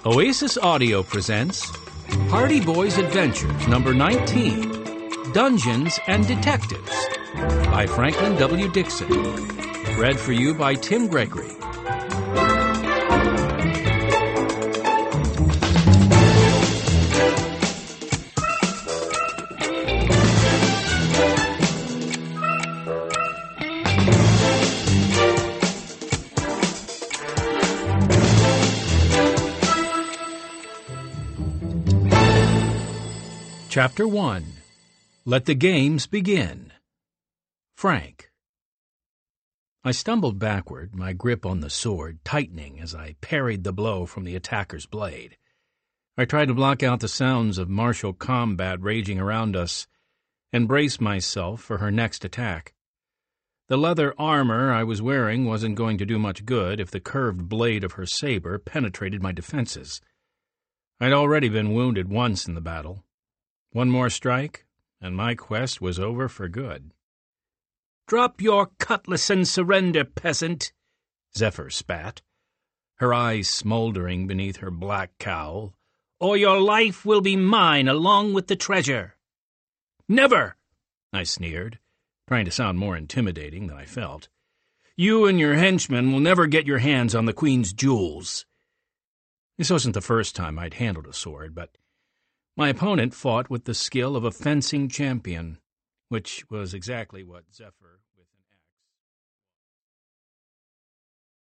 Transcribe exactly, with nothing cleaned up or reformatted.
Oasis Audio presents Hardy Boys Adventures number nineteen, Dungeons and Detectives by Franklin W. Dixon. Read for you by Tim Gregory. Chapter one. Let the Games Begin. Frank. I stumbled backward, my grip on the sword tightening as I parried the blow from the attacker's blade. I tried to block out the sounds of martial combat raging around us and brace myself for her next attack. The leather armor I was wearing wasn't going to do much good if the curved blade of her saber penetrated my defenses. I'd already been wounded once in the battle. One more strike, and my quest was over for good. "Drop your cutlass and surrender, peasant," Zephyr spat, her eyes smoldering beneath her black cowl, "or your life will be mine along with the treasure." "Never!" I sneered, trying to sound more intimidating than I felt. "You and your henchmen will never get your hands on the Queen's jewels." This wasn't the first time I'd handled a sword, but my opponent fought with the skill of a fencing champion, which was exactly what Zephyr